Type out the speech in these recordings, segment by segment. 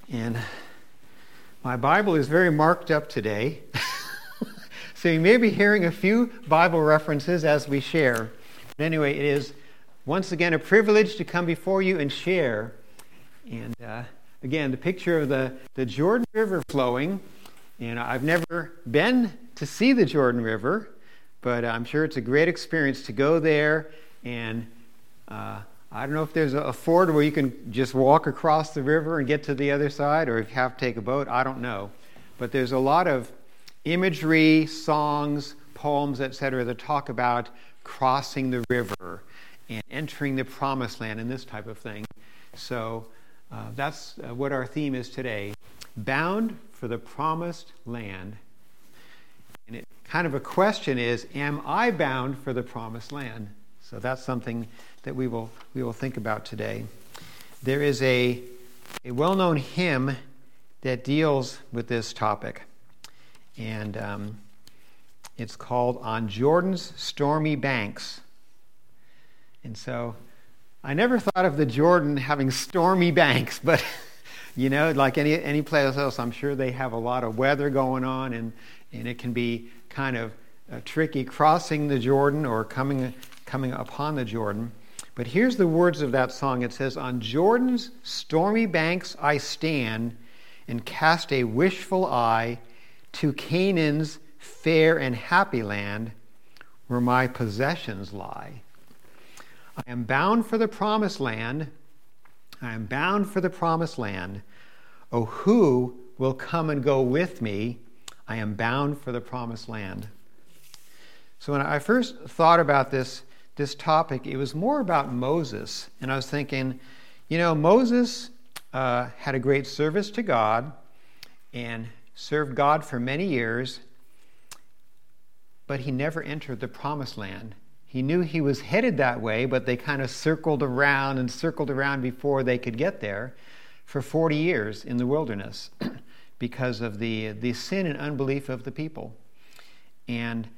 And my Bible is very marked up today. So you may be hearing a few Bible references as we share. But anyway, it is once again a privilege to come before you and share. And again, the picture of the Jordan River flowing. And I've never been to see the Jordan River, but I'm sure it's a great experience to go there. And I don't know if there's a ford where you can just walk across the river and get to the other side, or if you have to take a boat. I don't know. But there's a lot of imagery, songs, poems, etc. that talk about crossing the river and entering the promised land and this type of thing. So that's what our theme is today. Bound for the promised land. And it kind of a question is, am I bound for the promised land? So that's something that we will think about today. There is a well-known hymn that deals with this topic. And it's called On Jordan's Stormy Banks. And so I never thought of the Jordan having stormy banks, but you know, like any place else, I'm sure they have a lot of weather going on, and it can be kind of tricky crossing the Jordan or coming upon the Jordan. But here's the words of that song. It says, "On Jordan's stormy banks I stand and cast a wishful eye to Canaan's fair and happy land where my possessions lie. I am bound for the promised land. I am bound for the promised land. Oh, who will come and go with me? I am bound for the promised land." So when I first thought about this topic, it was more about Moses. And I was thinking, you know, Moses had a great service to God and served God for many years, but he never entered the promised land. He knew he was headed that way, but they kind of circled around before they could get there for 40 years in the wilderness because of the sin and unbelief of the people. And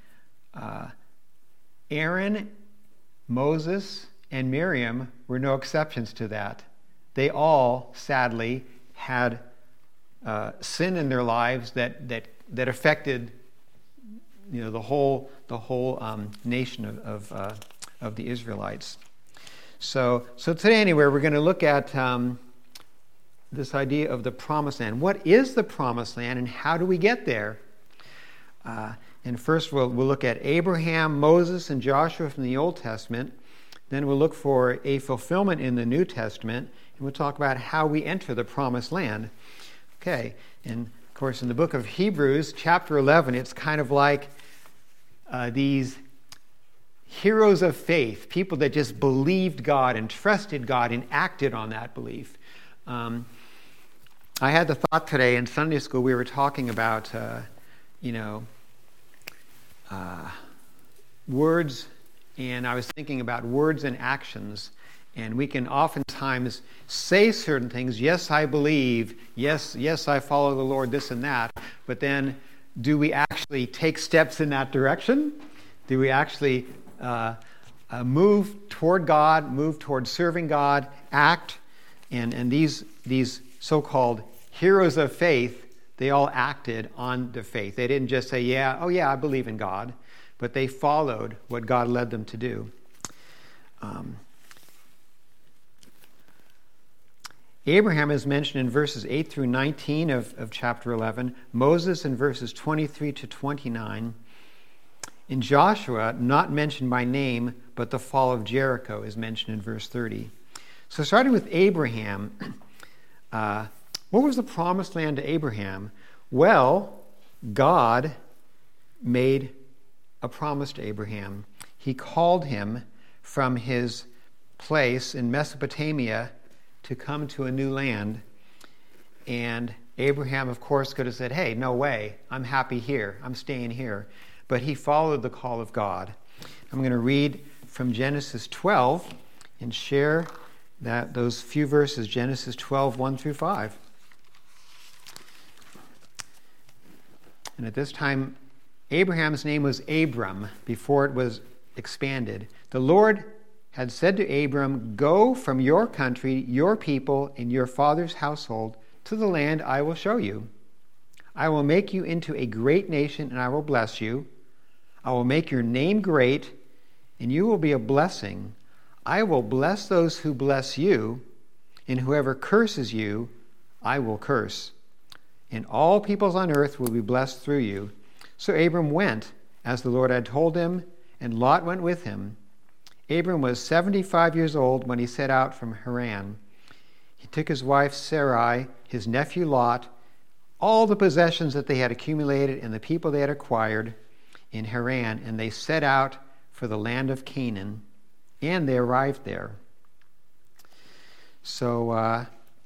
Aaron, Moses, and Miriam were no exceptions to that. They all, sadly, had sin in their lives that affected, you know, the whole nation of the Israelites. So today, anyway, we're going to look at this idea of the promised land. What is the promised land, and how do we get there? And first, we'll look at Abraham, Moses, and Joshua from the Old Testament. Then we'll look for a fulfillment in the New Testament, and we'll talk about how we enter the promised land. Okay, and of course, in the book of Hebrews, chapter 11, it's kind of like these heroes of faith, people that just believed God and trusted God and acted on that belief. I had the thought today in Sunday school, we were talking about, words, and I was thinking about words and actions. And we can oftentimes say certain things, yes, I believe, yes, I follow the Lord, this and that, but then do we actually take steps in that direction? Do we actually move toward God, move toward serving God, act? And these so-called heroes of faith, they all acted on the faith. They didn't just say, I believe in God, but they followed what God led them to do. Abraham is mentioned in verses 8 through 19 of chapter 11. Moses in verses 23 to 29. In Joshua, not mentioned by name, but the fall of Jericho is mentioned in verse 30. So starting with Abraham, what was the promised land to Abraham? Well, God made a promise to Abraham. He called him from his place in Mesopotamia to come to a new land. And Abraham, of course, could have said, hey, no way, I'm happy here, I'm staying here. But he followed the call of God. I'm going to read from Genesis 12 and share those few verses, Genesis 12, 1 through 5. And at this time, Abraham's name was Abram before it was expanded. The Lord had said to Abram, "Go from your country, your people, and your father's household to the land I will show you. I will make you into a great nation, and I will bless you. I will make your name great, and you will be a blessing. I will bless those who bless you, and whoever curses you, I will curse. And all peoples on earth will be blessed through you. So Abram went, as the Lord had told him, and Lot went with him. Abram was 75 years old when he set out from Haran. He took his wife Sarai, his nephew Lot, all the possessions that they had accumulated and the people they had acquired in Haran, and they set out for the land of Canaan, and they arrived there. So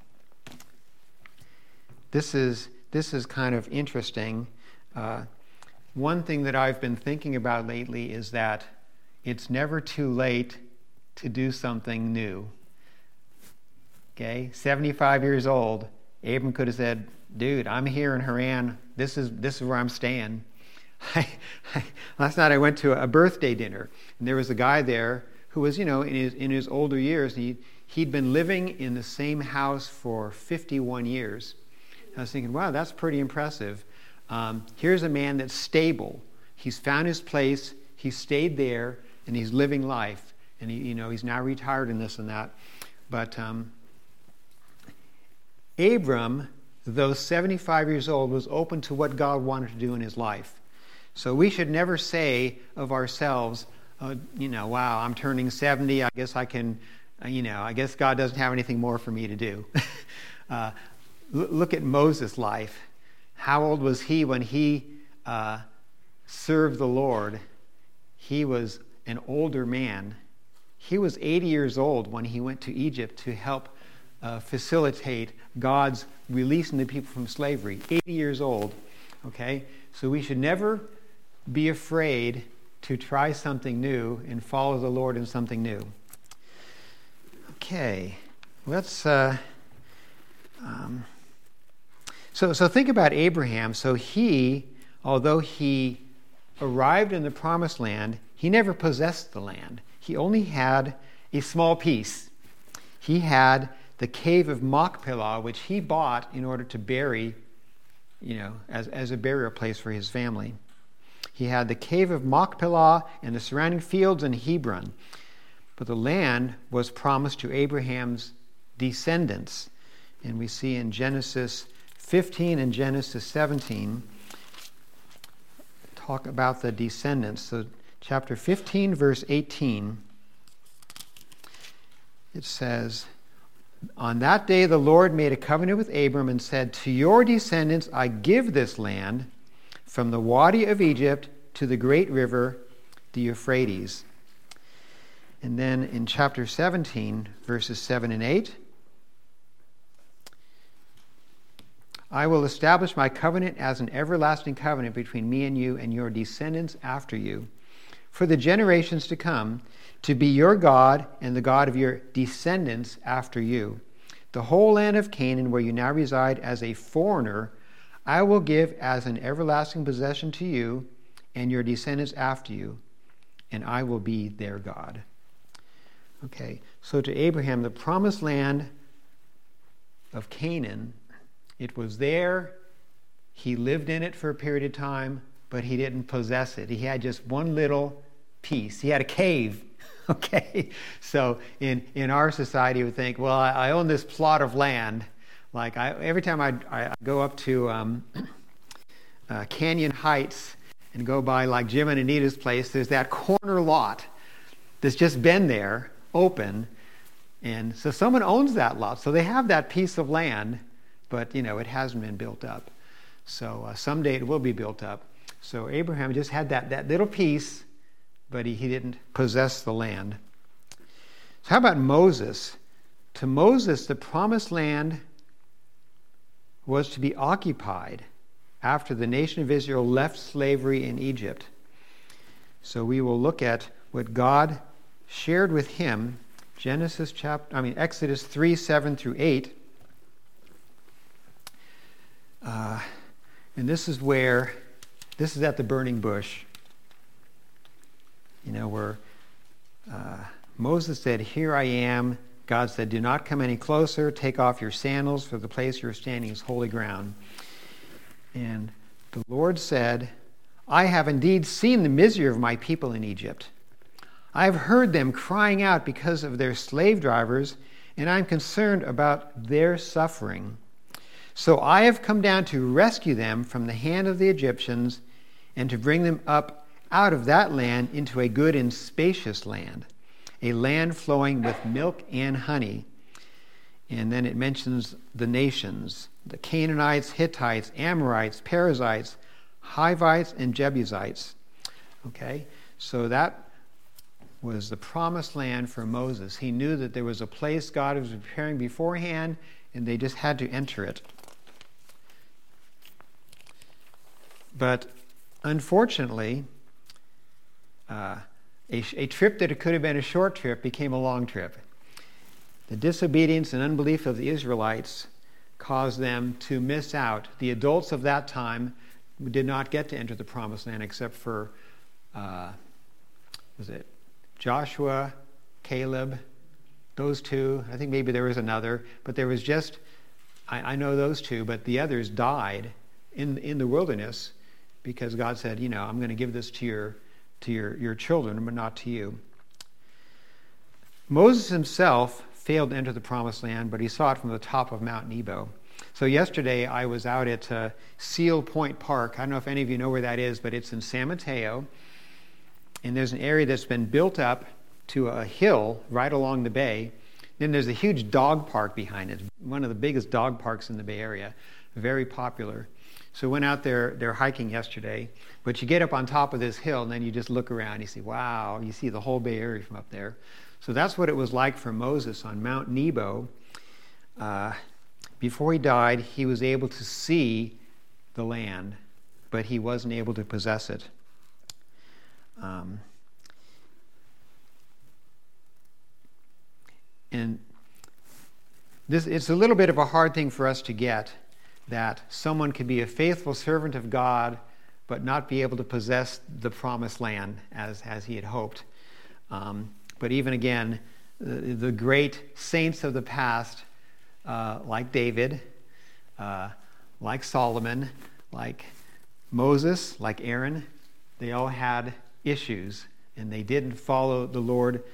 this is kind of interesting. One thing that I've been thinking about lately is that it's never too late to do something new. Okay, 75 years old, Abram could have said, "Dude, I'm here in Haran. This is where I'm staying." Last night I went to a birthday dinner, and there was a guy there who was, in his older years. He'd been living in the same house for 51 years. I was thinking, wow, that's pretty impressive. Here's a man that's stable. He's found his place. He stayed there, and he's living life. And he's now retired and this and that. But Abram, though 75 years old, was open to what God wanted to do in his life. So we should never say of ourselves, wow, I'm turning 70. I guess I can, I guess God doesn't have anything more for me to do. Look at Moses' life. How old was he when he served the Lord? He was an older man. He was 80 years old when he went to Egypt to help facilitate God's releasing the people from slavery. 80 years old. Okay? So we should never be afraid to try something new and follow the Lord in something new. Okay. Let's... So think about Abraham. So although he arrived in the promised land, he never possessed the land. He only had a small piece. He had the cave of Machpelah, which he bought in order to bury, as a burial place for his family. He had the cave of Machpelah and the surrounding fields in Hebron. But the land was promised to Abraham's descendants. And we see in Genesis 15 and Genesis 17 talk about the descendants. So chapter 15, verse 18, it says, "On that day the Lord made a covenant with Abram and said, 'To your descendants I give this land, from the Wadi of Egypt to the great river, the Euphrates.'" And then in chapter 17, verses 7 and 8, "I will establish my covenant as an everlasting covenant between me and you and your descendants after you, for the generations to come, to be your God and the God of your descendants after you. The whole land of Canaan, where you now reside as a foreigner, I will give as an everlasting possession to you and your descendants after you, and I will be their God." Okay, so to Abraham, the promised land of Canaan, it was there. He lived in it for a period of time, but he didn't possess it. He had just one little piece. He had a cave. Okay, so in our society, we think, well, I own this plot of land. Like every time I go up to Canyon Heights and go by like Jim and Anita's place, there's that corner lot that's just been there, open, and so someone owns that lot. So they have that piece of land, but it hasn't been built up. So someday it will be built up. So Abraham just had that little piece, but he didn't possess the land. So how about Moses? To Moses, the promised land was to be occupied after the nation of Israel left slavery in Egypt. So we will look at what God shared with him, Exodus 3, 7 through 8. And this is at the burning bush. Where Moses said, "Here I am." God said, "Do not come any closer. Take off your sandals, for the place you're standing is holy ground." And the Lord said, "I have indeed seen the misery of my people in Egypt. I have heard them crying out because of their slave drivers, and I'm concerned about their suffering. So I have come down to rescue them from the hand of the Egyptians and to bring them up out of that land into a good and spacious land, a land flowing with milk and honey." And then it mentions the nations, the Canaanites, Hittites, Amorites, Perizzites, Hivites, and Jebusites. Okay, so that was the promised land for Moses. He knew that there was a place God was preparing beforehand, and they just had to enter it. But unfortunately, a trip that could have been a short trip became a long trip. The disobedience and unbelief of the Israelites caused them to miss out. The adults of that time did not get to enter the promised land except for, Joshua, Caleb, those two. I think maybe there was another, but there was just, I know those two, but the others died in the wilderness because God said, I'm going to give this to your children, but not to you. Moses himself failed to enter the promised land, but he saw it from the top of Mount Nebo. So yesterday I was out at Seal Point Park. I don't know if any of you know where that is, but it's in San Mateo. And there's an area that's been built up to a hill right along the bay. Then there's a huge dog park behind it, one of the biggest dog parks in the Bay Area, very popular. So went out there hiking yesterday, but you get up on top of this hill and then you just look around, you see, wow, you see the whole Bay Area from up there. So that's what it was like for Moses on Mount Nebo. Before he died, he was able to see the land, but he wasn't able to possess it. And it's a little bit of a hard thing for us to get, that someone could be a faithful servant of God but not be able to possess the promised land as he had hoped. But even again, the great saints of the past, like David, like Solomon, like Moses, like Aaron, they all had issues, and they didn't follow the Lord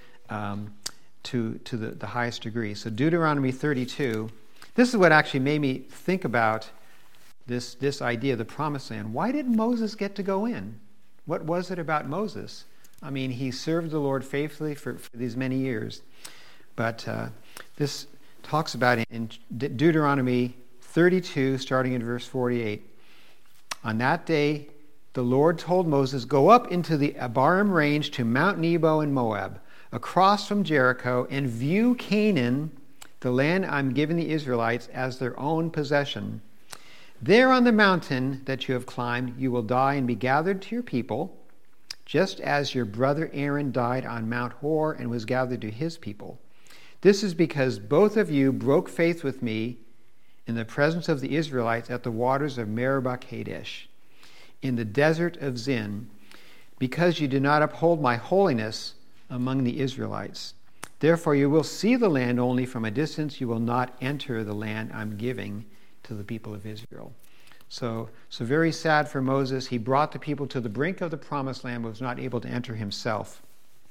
to the highest degree. So Deuteronomy 32, this is what actually made me think about this idea of the promised land. Why didn't Moses get to go in? What was it about Moses? I mean, he served the Lord faithfully for these many years. But this talks about it in Deuteronomy 32, starting in verse 48. On that day, the Lord told Moses, "Go up into the Abarim range to Mount Nebo in Moab, across from Jericho, and view Canaan, the land I'm giving the Israelites as their own possession. There on the mountain that you have climbed, you will die and be gathered to your people, just as your brother Aaron died on Mount Hor and was gathered to his people. This is because both of you broke faith with me in the presence of the Israelites at the waters of Meribah Kadesh, in the desert of Zin, because you did not uphold my holiness among the Israelites. Therefore you will see the land only from a distance. You will not enter the land I'm giving to the people of Israel." So very sad for Moses. He brought the people to the brink of the promised land, but was not able to enter himself.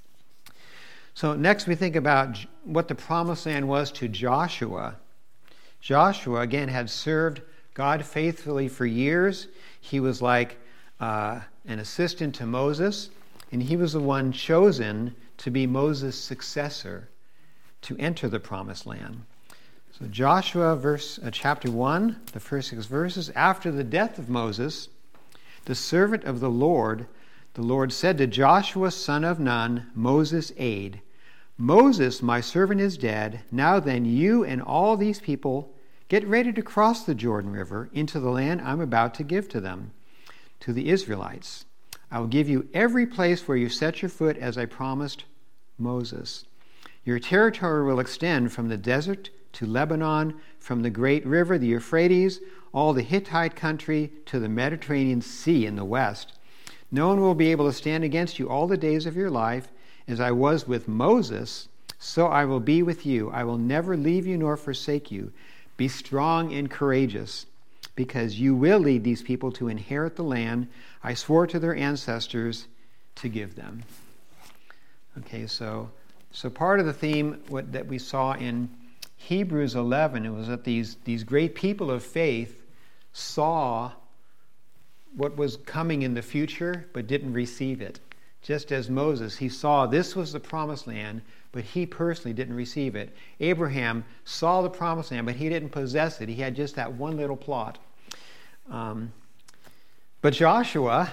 So next we think about what the promised land was to Joshua. Joshua, again, had served God faithfully for years. He was like an assistant to Moses, and he was the one chosen to be Moses' successor to enter the promised land. So Joshua chapter 1, the first 6 verses. After the death of Moses, the servant of the Lord said to Joshua, son of Nun, Moses' aide, "Moses, my servant, is dead. Now then, you and all these people get ready to cross the Jordan River into the land I'm about to give to them, to the Israelites. I will give you every place where you set your foot, as I promised Moses. Your territory will extend from the desert to Lebanon, from the great river, the Euphrates, all the Hittite country, to the Mediterranean Sea in the west. No one will be able to stand against you all the days of your life, as I was with Moses. so I will be with you. I will never leave you nor forsake you. Be strong and courageous, because you will lead these people to inherit the land I swore to their ancestors to give them. Okay, so part of the theme that we saw in Hebrews 11, it was that these great people of faith saw what was coming in the future, but didn't receive it. Just as Moses, he saw this was the promised land, but he personally didn't receive it. Abraham saw the promised land, but he didn't possess it. He had just that one little plot. But Joshua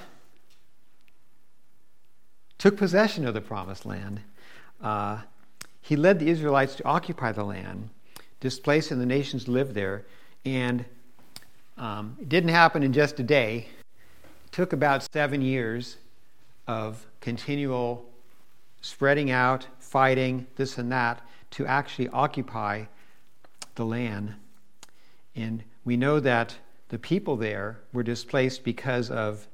took possession of the promised land. He led the Israelites to occupy the land, displacing the nations who lived there. And it didn't happen in just a day. It took about 7 years of continual spreading out, fighting, this and that, to actually occupy the land. And we know that the people there were displaced because of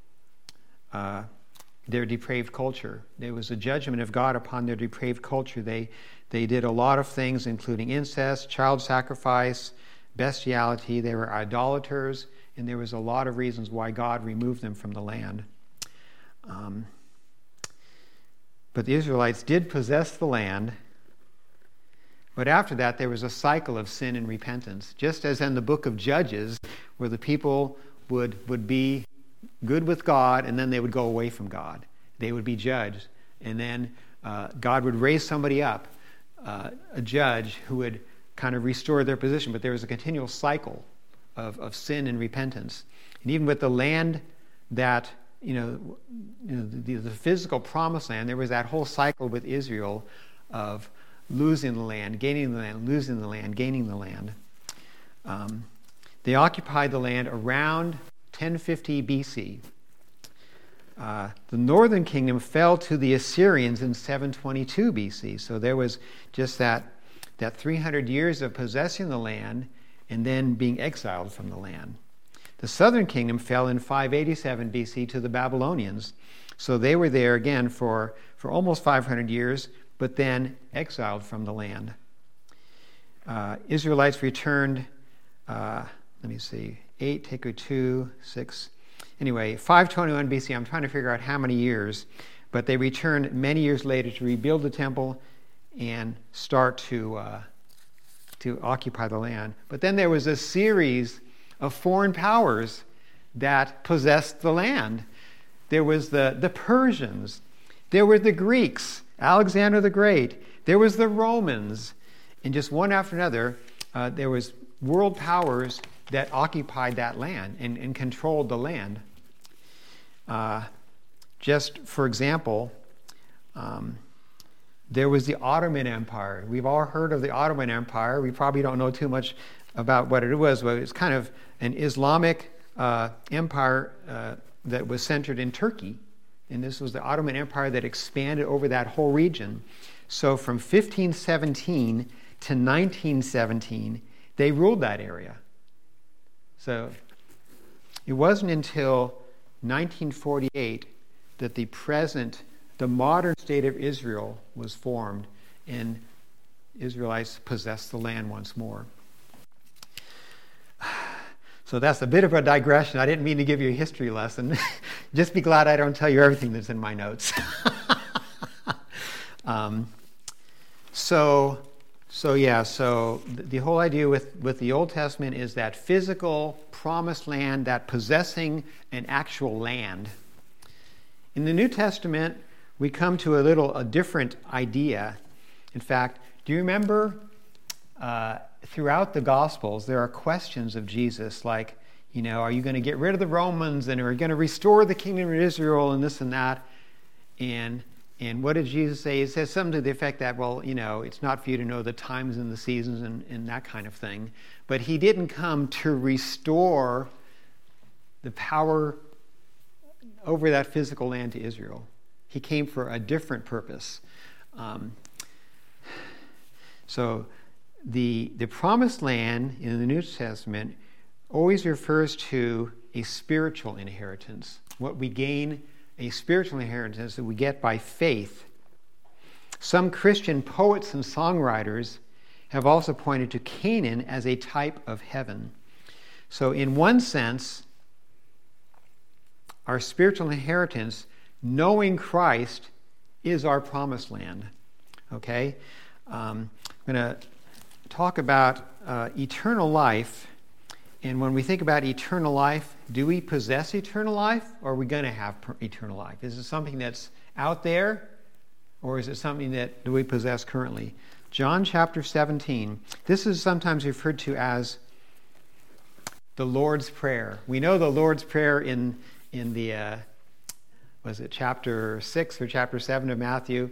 their depraved culture. There was a judgment of God upon their depraved culture. They did a lot of things, including incest, child sacrifice, bestiality. They were idolaters, and there was a lot of reasons why God removed them from the land. But the Israelites did possess the land. But after that, there was a cycle of sin and repentance. Just as in the book of Judges, where the people would be good with God, and then they would go away from God. They would be judged. And then God would raise somebody up, a judge, who would kind of restore their position. But there was a continual cycle of sin and repentance. And even with the land that, the physical promised land, there was that whole cycle with Israel of losing the land, gaining the land, losing the land, gaining the land. They occupied the land around 1050 BC. The northern kingdom fell to the Assyrians in 722 BC. So there was just that 300 years of possessing the land and then being exiled from the land. The southern kingdom fell in 587 BC to the Babylonians. So they were there again for almost 500 years, but then exiled from the land. Israelites returned, 8, take 2, 6. Anyway, 521 BC, I'm trying to figure out how many years, but they returned many years later to rebuild the temple and start to occupy the land. But then there was a series of foreign powers that possessed the land. There was the Persians. There were the Greeks, Alexander the Great. There was the Romans. And just one after another, there was world powers that occupied that land and controlled the land. Just for example, there was the Ottoman Empire. We've all heard of the Ottoman Empire. We probably don't know too much about what it was, but it's kind of an Islamic empire that was centered in Turkey. And this was the Ottoman Empire that expanded over that whole region. So from 1517 to 1917, they ruled that area. So it wasn't until 1948 that the modern state of Israel was formed, and Israelites possessed the land once more. So that's a bit of a digression. I didn't mean to give you a history lesson. Just be glad I don't tell you everything that's in my notes. So the whole idea with the Old Testament is that physical promised land, that possessing an actual land. In the New Testament, we come to a different idea. In fact, do you remember throughout the Gospels, there are questions of Jesus like, are you going to get rid of the Romans, and are you going to restore the kingdom of Israel, and this and that? And what did Jesus say? He says something to the effect that, it's not for you to know the times and the seasons and that kind of thing. But he didn't come to restore the power over that physical land to Israel. He came for a different purpose. So the promised land in the New Testament always refers to a spiritual inheritance. What we gain, a spiritual inheritance that we get by faith. Some Christian poets and songwriters have also pointed to Canaan as a type of heaven. So in one sense, our spiritual inheritance, knowing Christ, is our promised land. Okay? I'm going to talk about eternal life. And when we think about eternal life, do we possess eternal life, or are we going to have eternal life? Is it something that's out there, or is it something that do we possess currently? John chapter 17. This is sometimes referred to as the Lord's Prayer. We know the Lord's Prayer in the, was it chapter 6 or chapter 7 of Matthew?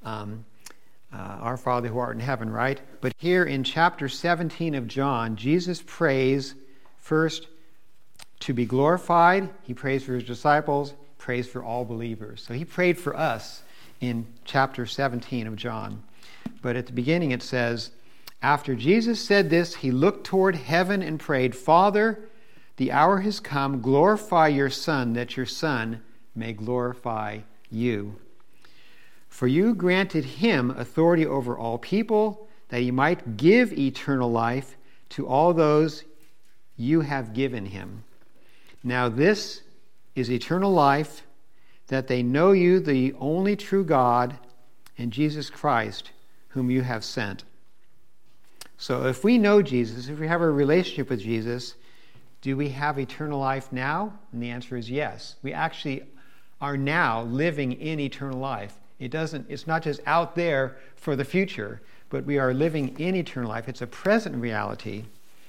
Our Father who art in heaven, right? But here in chapter 17 of John, Jesus prays first to be glorified. He prays for his disciples, prays for all believers. So he prayed for us in chapter 17 of John. But at the beginning it says, after Jesus said this, he looked toward heaven and prayed, Father, the hour has come, glorify your Son, that your Son may glorify you. For you granted him authority over all people, that he might give eternal life to all those you have given him. Now this is eternal life, that they know you, the only true God, and Jesus Christ, whom you have sent. So if we know Jesus, if we have a relationship with Jesus, do we have eternal life now? And the answer is yes. We actually are now living in eternal life. It's not just out there for the future, but we are living in eternal life. It's a present reality.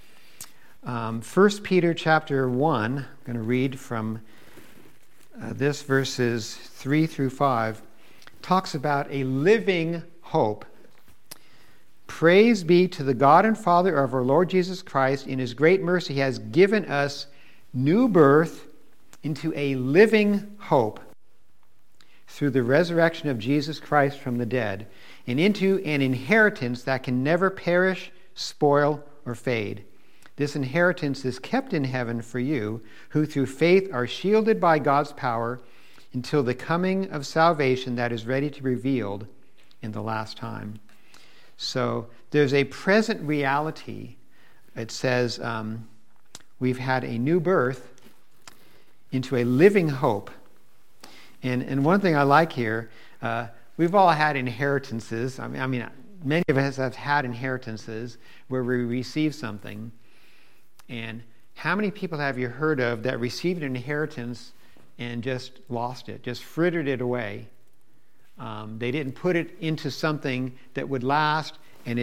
1 Peter chapter 1, I'm going to read from this verses 3 through 5, talks about a living hope. Praise be to the God and Father of our Lord Jesus Christ. In his great mercy he has given us new birth into a living hope through the resurrection of Jesus Christ from the dead, and into an inheritance that can never perish, spoil, or fade. This inheritance is kept in heaven for you, who through faith are shielded by God's power until the coming of salvation that is ready to be revealed in the last time. So there's a present reality. It says we've had a new birth into a living hope. And one thing I like here, we've all had inheritances. I mean, many of us have had inheritances where we receive something. And how many people have you heard of that received an inheritance and just lost it, just frittered it away? They didn't put it into something that would last, and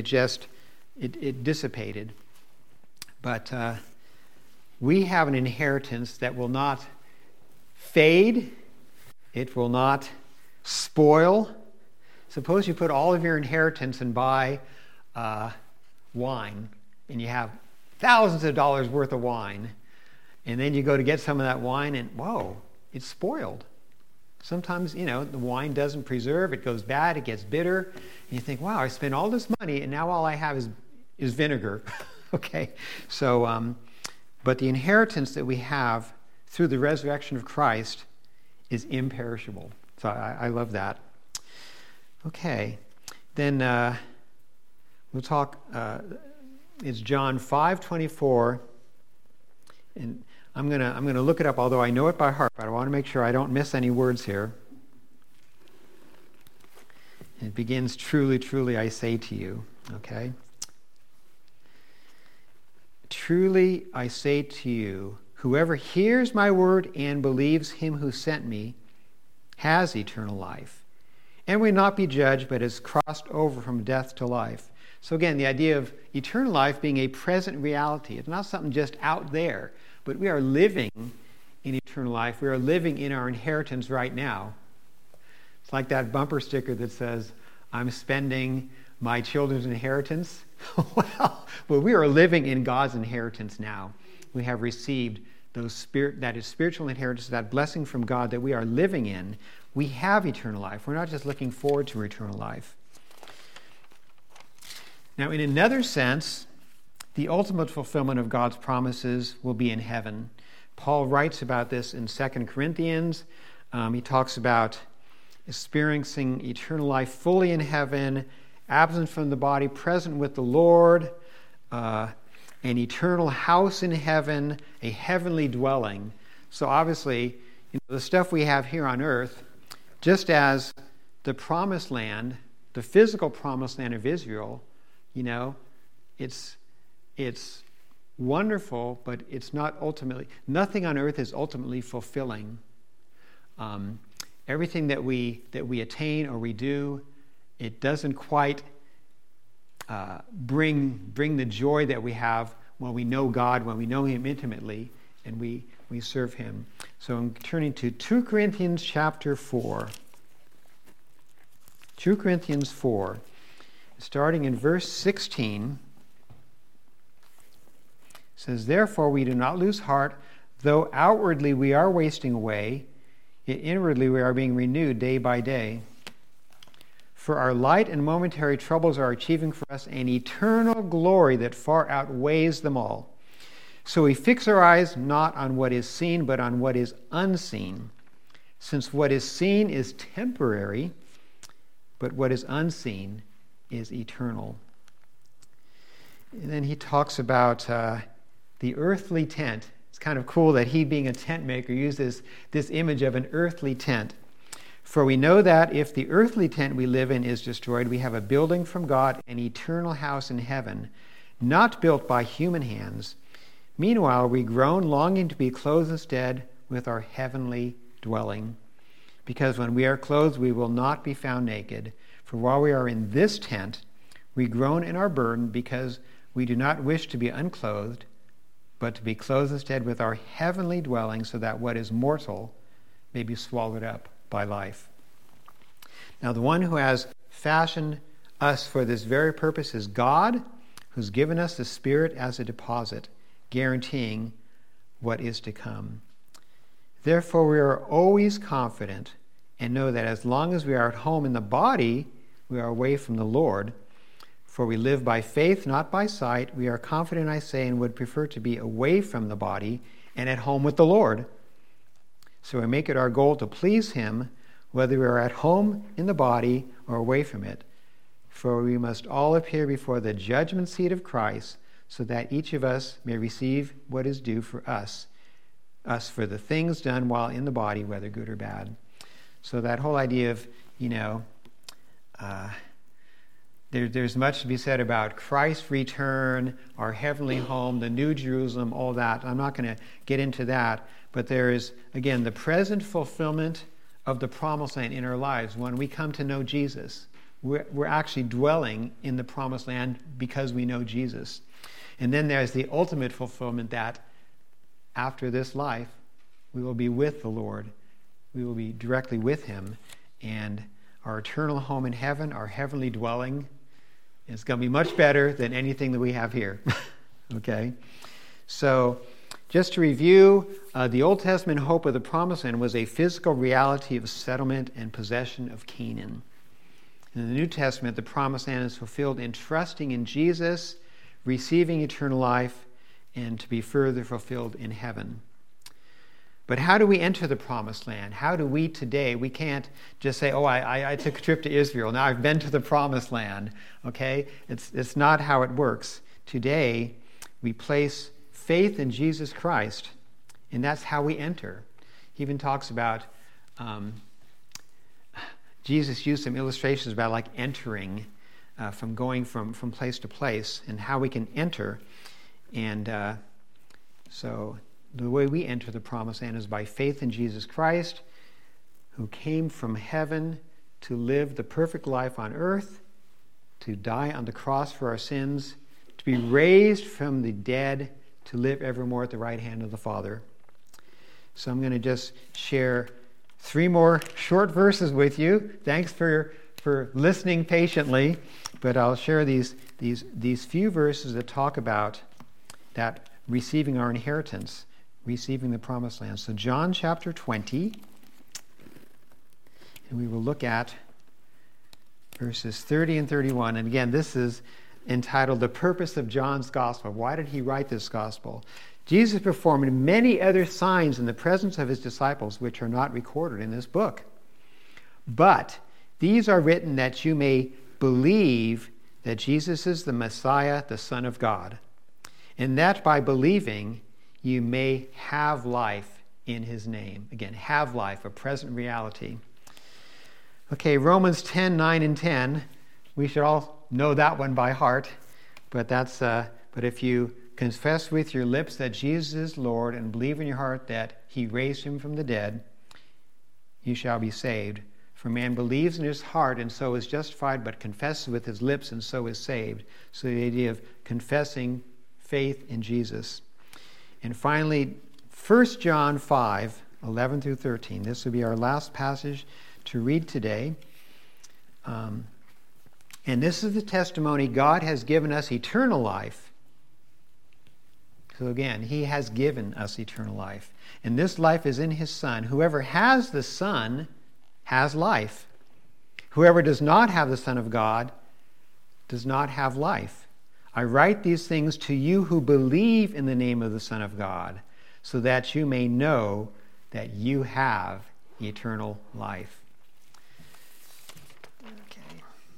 it dissipated. But we have an inheritance that will not fade. It will not spoil. Suppose you put all of your inheritance and buy wine, and you have thousands of dollars worth of wine, and then you go to get some of that wine, and whoa, it's spoiled. Sometimes, the wine doesn't preserve, it goes bad, it gets bitter, and you think, wow, I spent all this money, and now all I have is vinegar. Okay, so, but the inheritance that we have through the resurrection of Christ is imperishable. So I love that. Okay, then we'll talk. It's John 5:24, and I'm gonna look it up. Although I know it by heart, but I want to make sure I don't miss any words here. It begins, "Truly, truly, I say to you." Okay. Truly, I say to you, whoever hears my word and believes him who sent me has eternal life, and will not be judged, but is crossed over from death to life. So again, the idea of eternal life being a present reality. It's not something just out there, but we are living in eternal life. We are living in our inheritance right now. It's like that bumper sticker that says, I'm spending my children's inheritance. Well, we are living in God's inheritance now. We have received that is spiritual inheritance, that blessing from God that we are living in. We have eternal life. We're not just looking forward to eternal life. Now, in another sense, the ultimate fulfillment of God's promises will be in heaven. Paul writes about this in 2 Corinthians. He talks about experiencing eternal life fully in heaven, absent from the body, present with the Lord, an eternal house in heaven, a heavenly dwelling. So obviously, the stuff we have here on earth, just as the promised land, the physical promised land of Israel, it's wonderful, but it's not ultimately, nothing on earth is ultimately fulfilling. Everything that we attain or we do, it doesn't quite bring the joy that we have when we know God, when we know Him intimately, and we serve Him. So I'm turning to 2 Corinthians chapter 4. 2 Corinthians 4, starting in verse 16. It says, "Therefore we do not lose heart, though outwardly we are wasting away, yet inwardly we are being renewed day by day. For our light and momentary troubles are achieving for us an eternal glory that far outweighs them all. So we fix our eyes not on what is seen, but on what is unseen. Since what is seen is temporary, but what is unseen is eternal." And then he talks about the earthly tent. It's kind of cool that he, being a tent maker, uses this image of an earthly tent. "For we know that if the earthly tent we live in is destroyed, we have a building from God, an eternal house in heaven, not built by human hands. Meanwhile, we groan, longing to be clothed instead with our heavenly dwelling. Because when we are clothed, we will not be found naked. For while we are in this tent, we groan in our burden, because we do not wish to be unclothed, but to be clothed instead with our heavenly dwelling, so that what is mortal may be swallowed up by life. Now the one who has fashioned us for this very purpose is God, who's given us the Spirit as a deposit, guaranteeing what is to come. Therefore we are always confident and know that as long as we are at home in the body, we are away from the Lord. For we live by faith, not by sight. We are confident, I say, and would prefer to be away from the body and at home with the Lord. So we make it our goal to please Him, whether we are at home in the body or away from it. For we must all appear before the judgment seat of Christ, so that each of us may receive what is due for us for the things done while in the body, whether good or bad. So that whole idea of, there's much to be said about Christ's return, our heavenly home, the New Jerusalem, all that. I'm not going to get into that, but there is, again, the present fulfillment of the promised land in our lives. When we come to know Jesus, we're actually dwelling in the promised land because we know Jesus. And then there's the ultimate fulfillment that after this life, we will be with the Lord. We will be directly with Him. And our eternal home in heaven, our heavenly dwelling, is going to be much better than anything that we have here. Okay? So, just to review, the Old Testament hope of the promised land was a physical reality of settlement and possession of Canaan. In the New Testament, the promised land is fulfilled in trusting in Jesus, receiving eternal life, and to be further fulfilled in heaven. But how do we enter the promised land? How do we today? We can't just say, I took a trip to Israel. Now I've been to the promised land. Okay? It's not how it works. Today, we place faith in Jesus Christ, and that's how we enter. He even talks about, Jesus used some illustrations about like entering, from going from place to place, and how we can enter. And so the way we enter the promised land is by faith in Jesus Christ, who came from heaven to live the perfect life on earth, to die on the cross for our sins, to be raised from the dead, to live evermore at the right hand of the Father. So I'm going to just share 3 more short verses with you. Thanks for listening patiently, but I'll share these few verses that talk about that receiving our inheritance, receiving the promised land. So John chapter 20, and we will look at verses 30 and 31. And again, this is entitled The Purpose of John's Gospel. Why did he write this gospel? Jesus performed many other signs in the presence of his disciples, which are not recorded in this book. But these are written that you may believe that Jesus is the Messiah, the Son of God, and that by believing you may have life in his name. Again, have life, a present reality. Okay, Romans 10, 9 and 10. We should all know that one by heart. But if you confess with your lips that Jesus is Lord and believe in your heart that he raised him from the dead, you shall be saved. For man believes in his heart and so is justified, but confesses with his lips and so is saved. So the idea of confessing faith in Jesus. And finally, 1 John 5, 11 through 13. This will be our last passage to read today. And this is the testimony: God has given us eternal life. So again, he has given us eternal life. And this life is in his Son. Whoever has the Son has life. Whoever does not have the Son of God does not have life. I write these things to you who believe in the name of the Son of God, so that you may know that you have eternal life. Okay.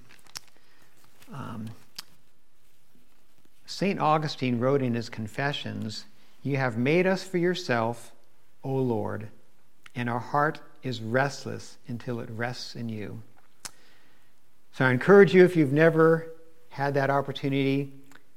St. Augustine wrote in his Confessions, "You have made us for yourself, O Lord, and our heart is restless until it rests in you." So I encourage you, if you've never had that opportunity,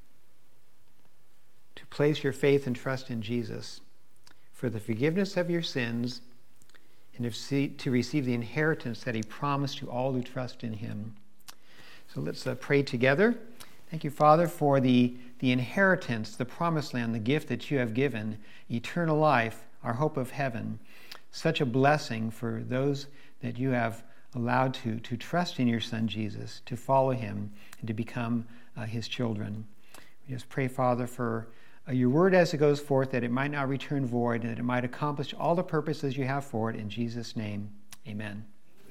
to place your faith and trust in Jesus for the forgiveness of your sins and to receive the inheritance that he promised to all who trust in him. So let's pray together. Thank you, Father, for the inheritance, the promised land, the gift that you have given, eternal life, our hope of heaven. Such a blessing for those that you have allowed to trust in your Son Jesus, to follow him, and to become his children. We just pray, Father, for your word as it goes forth, that it might not return void, and that it might accomplish all the purposes you have for it. In Jesus' name, amen.